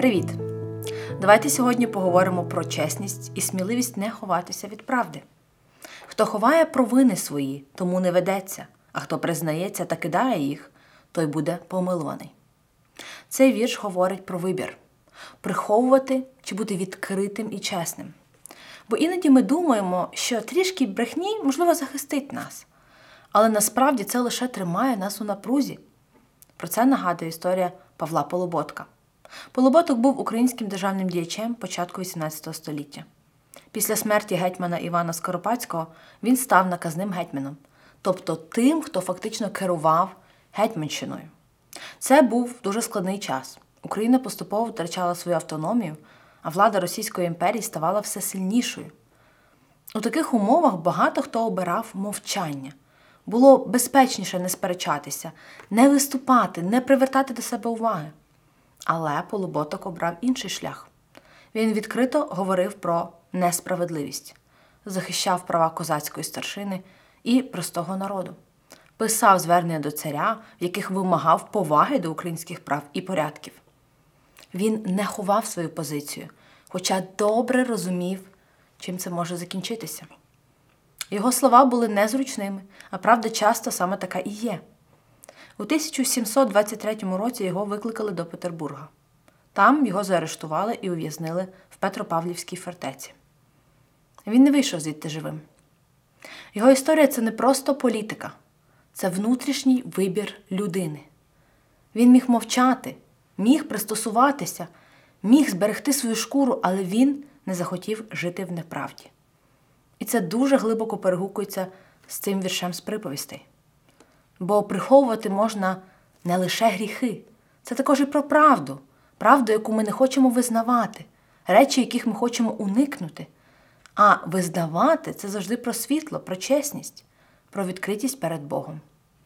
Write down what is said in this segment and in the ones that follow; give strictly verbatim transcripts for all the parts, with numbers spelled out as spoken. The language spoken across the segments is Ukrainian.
Привіт! Давайте сьогодні поговоримо про чесність і сміливість не ховатися від правди. Хто ховає провини свої, тому не ведеться, а хто признається та кидає їх, той буде помилуваний. Цей вірш говорить про вибір – приховувати чи бути відкритим і чесним. Бо іноді ми думаємо, що трішки брехні, можливо, захистить нас. Але насправді це лише тримає нас у напрузі. Про це нагадує історія Павла Полуботка. Полуботок був українським державним діячем початку вісімнадцятого століття. Після смерті гетьмана Івана Скоропадського він став наказним гетьманом, тобто тим, хто фактично керував гетьманщиною. Це був дуже складний час. Україна поступово втрачала свою автономію, а влада Російської імперії ставала все сильнішою. У таких умовах багато хто обирав мовчання. Було безпечніше не сперечатися, не виступати, не привертати до себе уваги. Але Полуботок обрав інший шлях. Він відкрито говорив про несправедливість, захищав права козацької старшини і простого народу. Писав звернення до царя, в яких вимагав поваги до українських прав і порядків. Він не ховав свою позицію, хоча добре розумів, чим це може закінчитися. Його слова були незручними, а правда часто саме така і є. У тисяча сімсот двадцять третьому році його викликали до Петербурга. Там його заарештували і ув'язнили в Петропавлівській фортеці. Він не вийшов звідти живим. Його історія – це не просто політика, це внутрішній вибір людини. Він міг мовчати, міг пристосуватися, міг зберегти свою шкуру, але він не захотів жити в неправді. І це дуже глибоко перегукується з цим віршем з приповістей. Бо приховувати можна не лише гріхи. Це також і про правду. Правду, яку ми не хочемо визнавати. Речі, яких ми хочемо уникнути. А визнавати – це завжди про світло, про чесність, про відкритість перед Богом.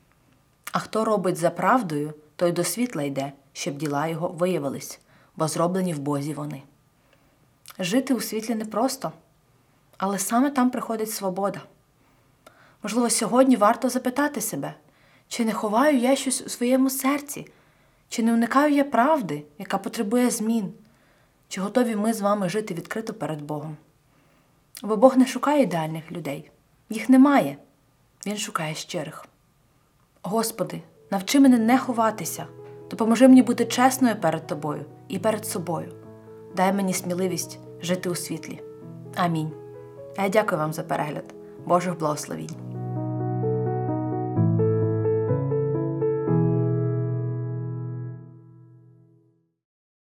А хто робить за правдою, той до світла йде, щоб діла його виявились, бо зроблені в Бозі вони. Жити у світлі непросто, але саме там приходить свобода. Можливо, сьогодні варто запитати себе, чи не ховаю я щось у своєму серці? Чи не уникаю я правди, яка потребує змін? Чи готові ми з вами жити відкрито перед Богом? Бо Бог не шукає ідеальних людей. Їх немає. Він шукає щирих. Господи, навчи мене не ховатися. Допоможи мені бути чесною перед Тобою і перед собою. Дай мені сміливість жити у світлі. Амінь. А я дякую вам за перегляд. Божих благословінь.